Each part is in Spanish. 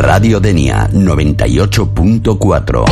Radio Denia 98.4.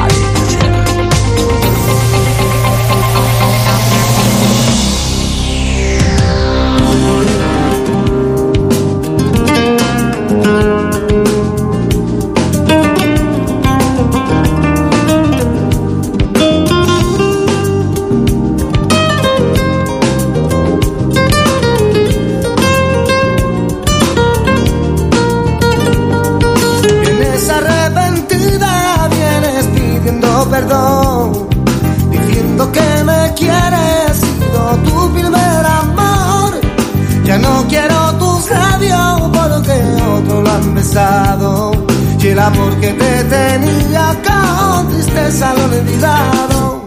Perdón, diciendo que me quieres, sido tu primer amor. Ya no quiero tus labios porque otros lo han besado. Y el amor que te tenía con tristeza lo he olvidado.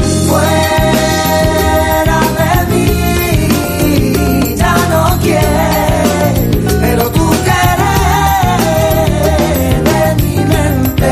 Fuera de mí, ya no quiero, pero tú quieres de mi mente.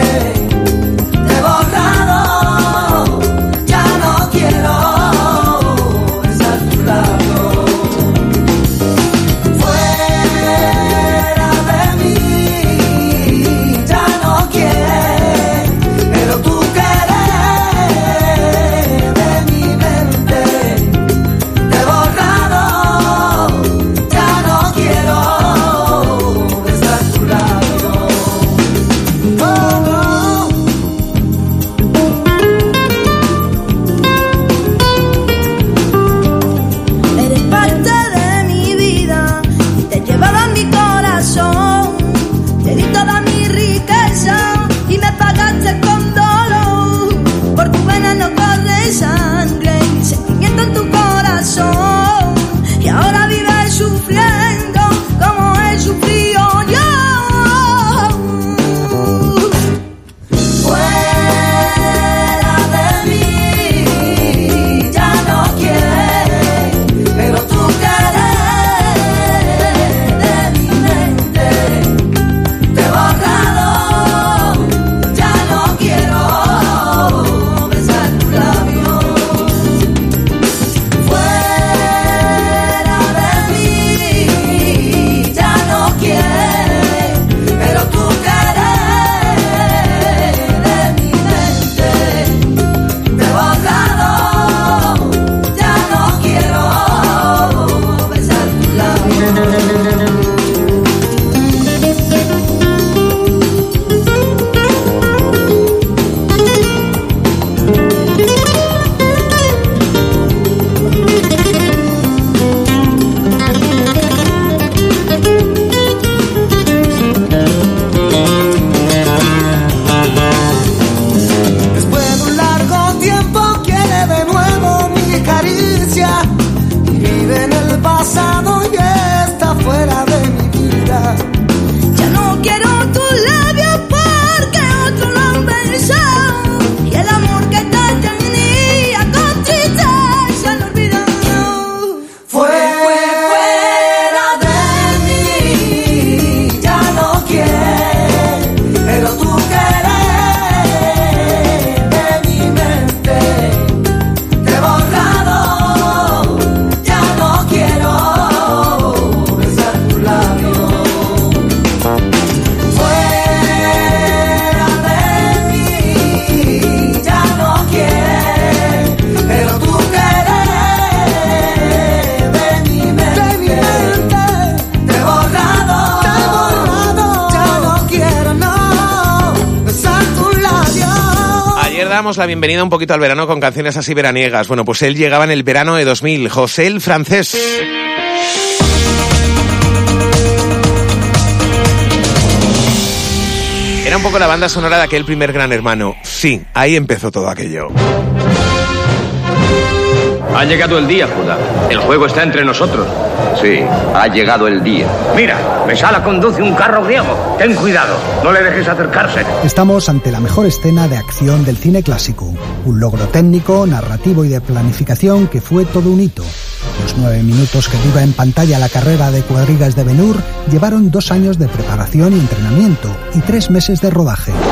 La bienvenida un poquito al verano con canciones así veraniegas. Bueno, pues él llegaba en el verano de 2000, José el Francés. Era un poco la banda sonora de aquel primer Gran Hermano. Sí, ahí empezó todo aquello. Ha llegado el día, Judá. El juego está entre nosotros. Sí, ha llegado el día. Mira, Mesala conduce un carro griego. Ten cuidado, no le dejes acercarse. Estamos ante la mejor escena de acción del cine clásico. Un logro técnico, narrativo y de planificación que fue todo un hito. Los 9 minutos que dura en pantalla la carrera de cuadrigas de Ben-Hur llevaron 2 años de preparación y entrenamiento y 3 meses de rodaje.